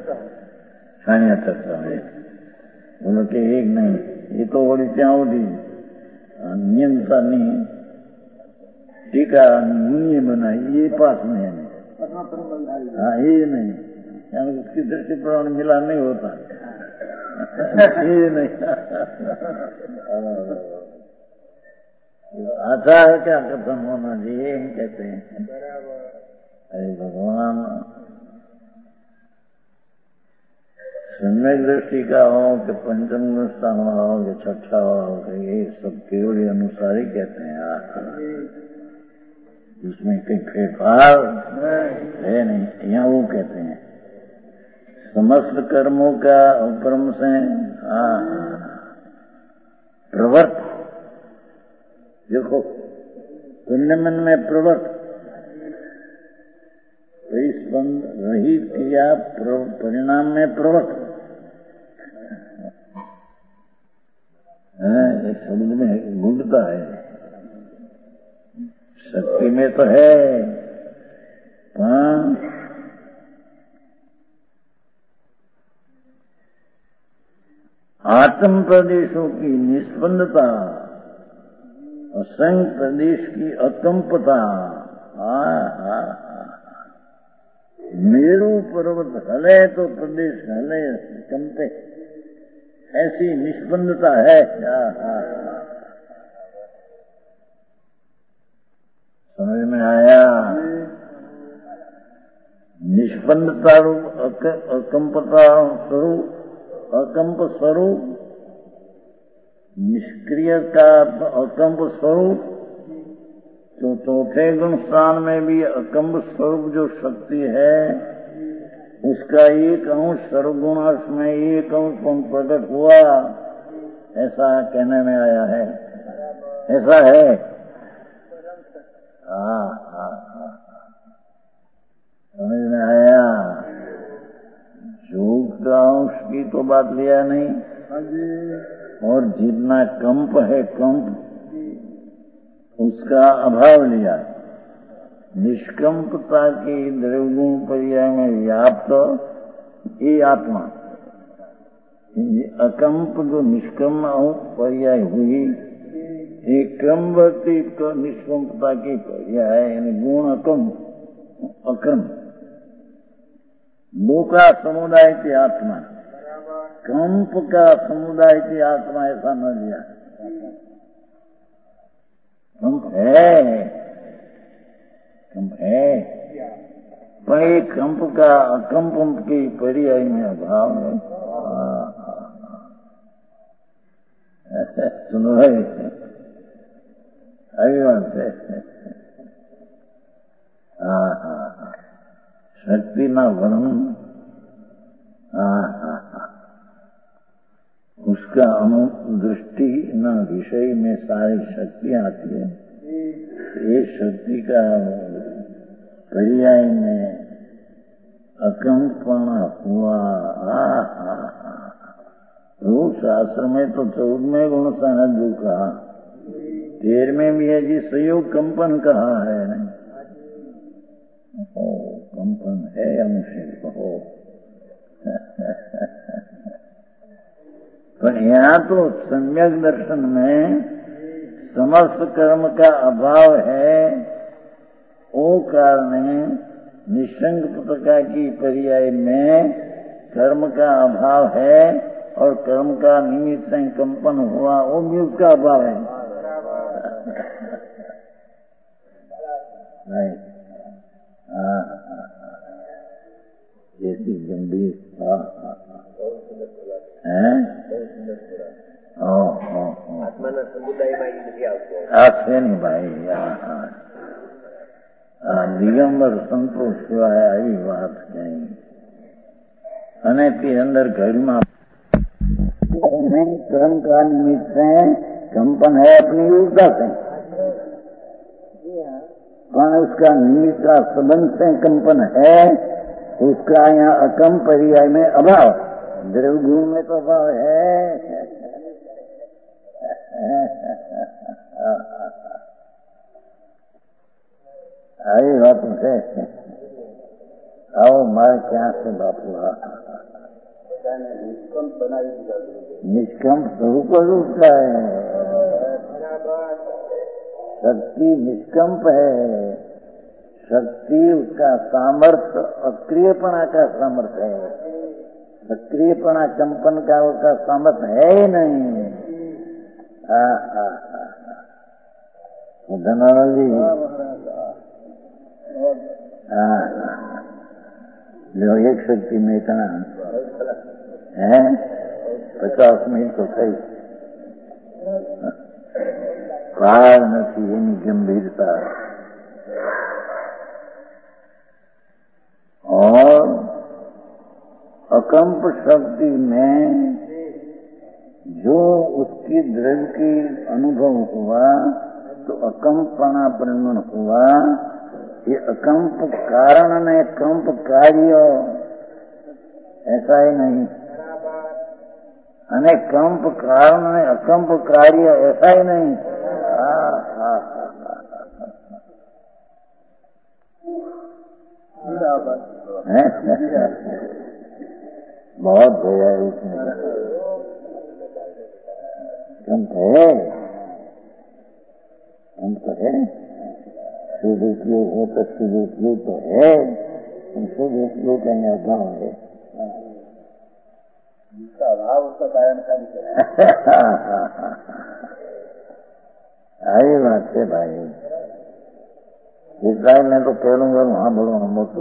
में बोलो कि एक नहीं ये तो बड़ी चावड़ी नियम सा नहीं टीका मुनिये बनाई ये पास में है। हाँ ये नहीं यानी उसकी दृष्टि प्रमाण मिला नहीं होता। ये नहीं अच्छा है क्या कथन होना चाहिए कहते हैं। अरे भगवान सम्यक दृष्टि का हो कि पंचम स्थान वाला हो कि छठा वाला हो कि ये सब केवल अनुसार ही कहते हैं। उसमें कई फेरफार है नहीं। यहाँ वो कहते हैं समस्त कर्मों का उपक्रम से प्रवर्त देखो पुण्य मन में प्रवर्त परिस्पंद रहित क्रिया परिणाम में प्रवृत्त है। शब्द में गूंजता है, शक्ति में तो है, आत्म प्रदेशों की निष्पन्नता, असंग प्रदेश की अकंपता, मेरू पर्वत हले तो प्रदेश हले कंपे, ऐसी निष्पन्नता है। समझ में आया? निष्पन्नता रूप अकंपता स्वरूप, अकंप स्वरूप, निष्क्रिय का अकंप स्वरूप। तो चौथे गुण स्थान में भी अकंप स्वरूप जो शक्ति है, उसका एक अंश सर्वगुण अर्थ में एक अंश प्रकट हुआ, ऐसा कहने में आया है। ऐसा है। समझ में आया? जोग का अंश की तो बात लिया नहीं, और जितना कंप है कंप उसका अभाव लिया। निष्कंपता की द्रव्यगुण पर्याय में व्याप्त ये आत्मा, अकंप जो निष्कम पर्याय हुई, एक क्रमवर्ती निष्कंपता की पर्याय यानी गुण अकंप अक्रम, दो का समुदाय की आत्मा, कंप का समुदाय की आत्मा, ऐसा न लिया। कंप है, पर एक कंप का अकंप की पर्याय में अभाव है। सुनो है, बात है। शक्ति ना वर्णन, उसका अनुदृष्टि न विषय में सारी शक्तियां आती है। ये शक्ति का पर्याय में अकंपना हुआ। रूप शास्त्र में तो 14वें गुण सानंद कहा, 13वें भी है जी संयोग कंपन कहा है। नहीं कंपन है अंश हो। पर यहाँ तो सम्यक दर्शन में समस्त कर्म का अभाव है, वो कारण निसंग प्रकार की पर्याय में कर्म का अभाव है, और कर्म का निमित्त से कंपन हुआ, वो भी उसका अभाव है। जैसी गंभीर આત્માના સમુદાયમાં એ નથી આવતો. છે ને ભાઈ, દિગંબર સંતોષ સિવાય આવી વાત કઈ, અને તે અંદર ઘરમાં कर्म का निमित्त है, कंपन है अपनी ऊर्जा से, पर उसका निमित्त का संबंध से कंपन है, उसका यहाँ अकम पर्याय में अभाव, द्रव्य गुण में तो अभाव है। आई बात है। आओ मारे क्या से बापू, નિષ્કંપ બનાવી દીધા. निष्कंप स्वरूप उसका है, शक्ति निष्कंप है, शक्ति उसका सामर्थ्य अक्रियपणा का सामर्थ्य है, सक्रियपणा कंपन का उसका सामर्थ्य है ही नहीं। धन्यवाद जी। जो एक शक्ति में इतना है, 50 मिनट तो सही पार नहीं, एनी गंभीरता। और अकंप शक्ति में जो उसकी द्रव्य की अनुभव हुआ, तो अकंपना परिणन हुआ, ये अकंप कारण ने कंप कार्य ऐसा ही नहीं, अने कंप कारण ने अकंप कार्य ऐसा ही नहीं। बहुत भैया उसमें कंप है, कंप है, शुभ उपयोग हो तो शुभ उपयोग तो है, शुभ उपयोग का अभाव है। उसका अभाव उसका कारणकारी है। आई बात है भाई, इसराइल ने तो पहलू वहाँ बड़ो हम तो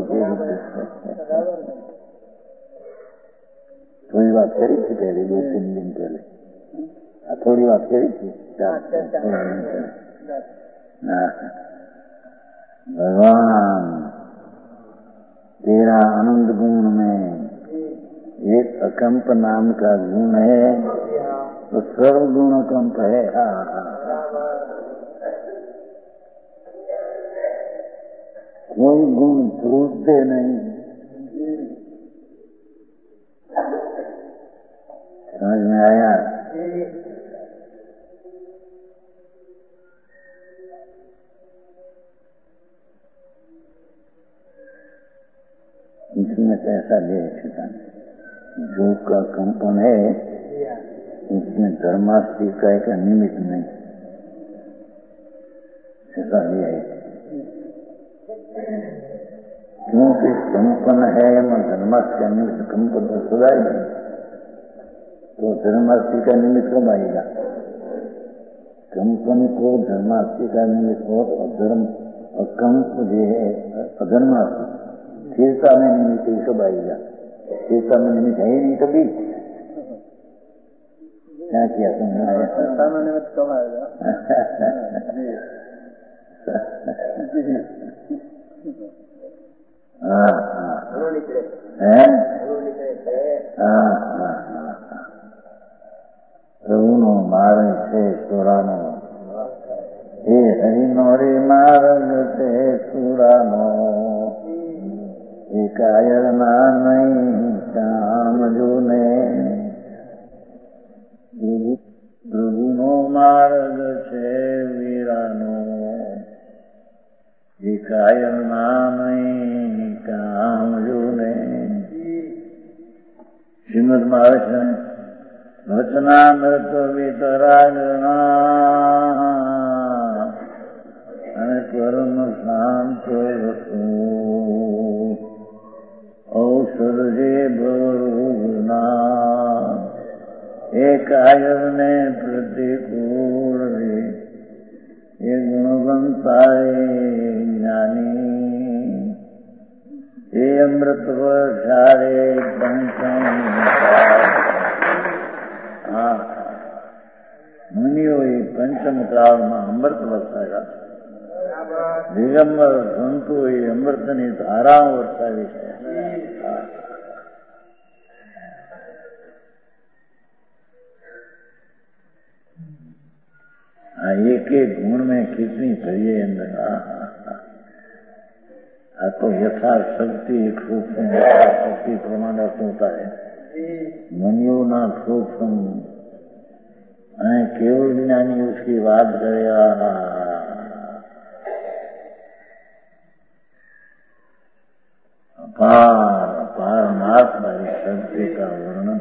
थोड़ी बात करी थी पहले, 2-3 दिन पहले थोड़ी बात करी थी। भगवान तेरा आनंद गुण में एक अकंप नाम का गुण है, तो सर्व गुण अकंप है। कोई गुण छूटते नहीं। समझ में आया? इसमें तो ऐसा देखता जो का कंपन है, उसमें धर्मास्तिका का निमित्त नहीं, ऐसा ही है। क्योंकि कंपन है मैं धर्मास्ति का निमित्त, कंपन तो सुधार नहीं, तो धर्मास्ति का निमित्त कब आएगा? कंपन को धर्मास्ति का निमित्त हो, अधर्म अकंप जो है अधर्मास्ति स्थिरता में निमित्त ही कब आएगा? स्थिरता में निमित्त है ही नहीं कभी। क्या किया तुमने? स्थिरता में निमित्त कब आएगा? प्रभु नो मार्ग से सुरानो, हे हरि नोरे मार्ग से सुरानो, एकायर ना नहीं काम जो ने, प्रभु नो मार्ग से वीरानो, एकायर ना नहीं काम जो ने। श्रीमद महाराज वचनामृत वितरागना परम शांत रसो, औषध जे भवरोगना, एक आयर ने प्रतिकूल ये गुणवंताए ज्ञानी, ये अमृत वर्षारे पंचम। मुनियो ये पंचम काल में अमृत वर्षाएगा, दिगंबर संतो ये अमृत ने धारा वर्षावी है। एक एक गुण में कितनी भरिए अंदर। तो यथा शक्ति सूक्ष्म शक्ति प्रमाण होता है, मनियो ना सूक्ष्म केवल ज्ञानी उसकी बात करेगा। अपार महात्मा शक्ति का वर्णन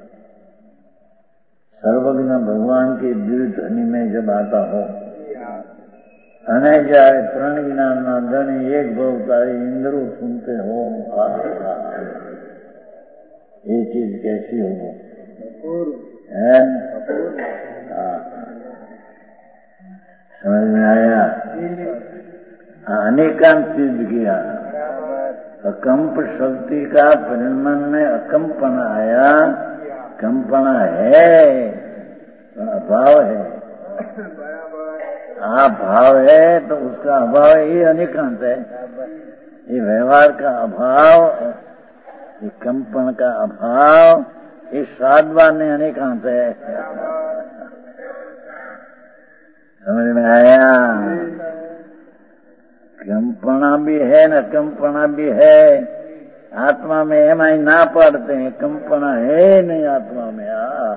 सर्वज्ञ भगवान के दिव्य ध्वनि में जब आता हो, अने जाए 3 ज्ञान ना धनी एक भवतारी इंद्रो सुनते हो, ये चीज कैसी हो? समझ में आया? अनेकांत सिद्ध किया। अकंप शक्ति का परिणाम में अकंपन आया, कंपन है, अभाव है। भाव है तो उसका अभाव ये अनेकांत है। ये व्यवहार का अभाव, ये कंपन का अभाव, ये साधवान ने अनेकांत है। समझ में आया? कंपना कंपना भी है न कंपना भी है। आत्मा में एम आई ना पढ़ते हैं, कंपना है नहीं आत्मा में।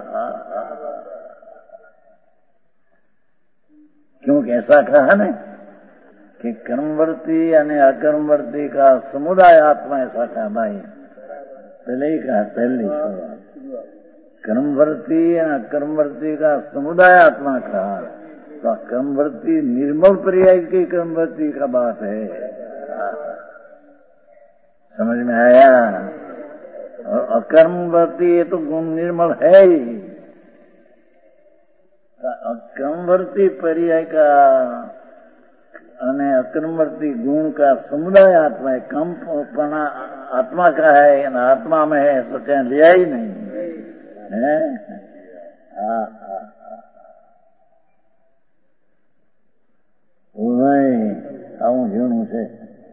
क्योंकि ऐसा कहा ना कि कर्मवर्ती यानी अकर्मवर्ती का समुदाय आत्मा, ऐसा कहा भाई पहले ही कहा, पहली शुरुआत। कर्मवर्ती या अकर्मवर्ती का समुदाय आत्मा कहा, तो कर्मवर्ती निर्मल पर्याय की कर्मवर्ती का बात है। समझ में आया? और अकर्मवर्ती ये तो गुण निर्मल है ही। अकर्मवर्ती पर्याय का અને अकर्मवर्ती गुण का समुदाय आत्मा है। कंपना आत्मा का है, आत्मा में है, तो क्या लिया ही नहीं है। આવું ઝીણું છે।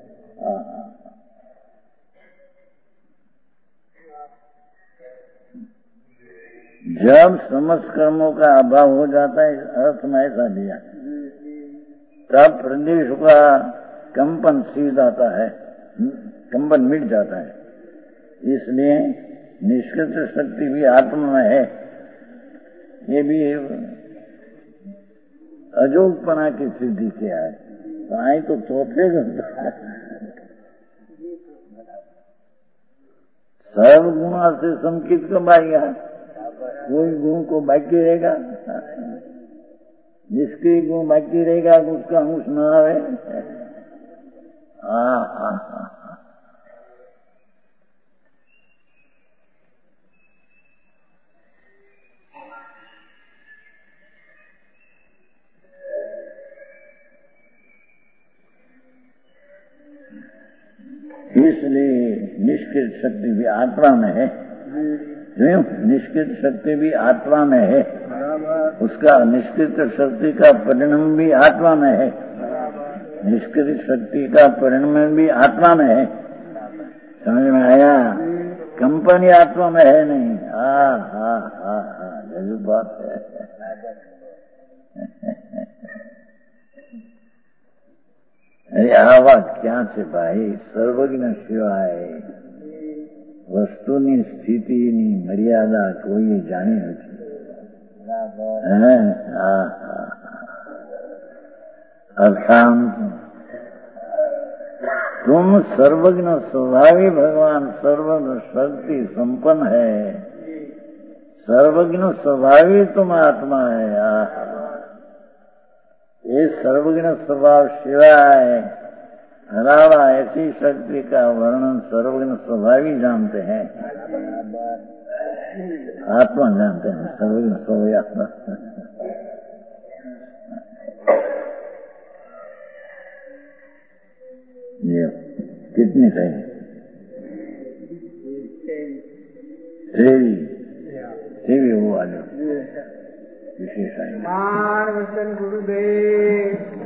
जब समस्त कर्मों का अभाव हो जाता है, अर्थ में ऐसा दिया, तब प्रदेश का कंपन सीध आता है, कंपन मिट जाता है। इसलिए निष्कृत शक्ति भी आत्मा में है। ये भी अजोगपना की सिद्धि क्या है। तो आई तो चौथे सर्व गुणा से संकित कब आएगा? कोई गुण को बाकी रहेगा? जिसके गुण बाकी रहेगा उसका अंश न आवे। इसलिए निष्कृत शक्ति भी आत्मा में है। निष्कृत शक्ति भी आत्मा में है, उसका निष्कृत शक्ति का परिणाम भी आत्मा में है। निष्कृत शक्ति का परिणाम भी आत्मा में है। समझ में आया? कंपनी आत्मा में है नहीं। जरूर बात है। अरे આ વાત ક્યાં છે ભાઈ? સર્વજ્ઞ સિવાય વસ્તુની સ્થિતિની મર્યાદા કોઈ જાણી નથી। अर्थात तुम सर्वज्ञ स्वभावी भगवान सर्वज्ञ शक्ति संपन्न है। सर्वज्ञ स्वभावी तुम आत्मा है। ये सर्वज्ञ स्वभाव शिवाय अलावा ऐसी शक्ति का वर्णन सर्वज्ञ स्वभावी जानते हैं, आत्मा जानते हैं। सर्वज्ञ स्वभावी आत्मा। ये कितनी चाहिए? वो आ जाओ विशेष। गुरुदेव।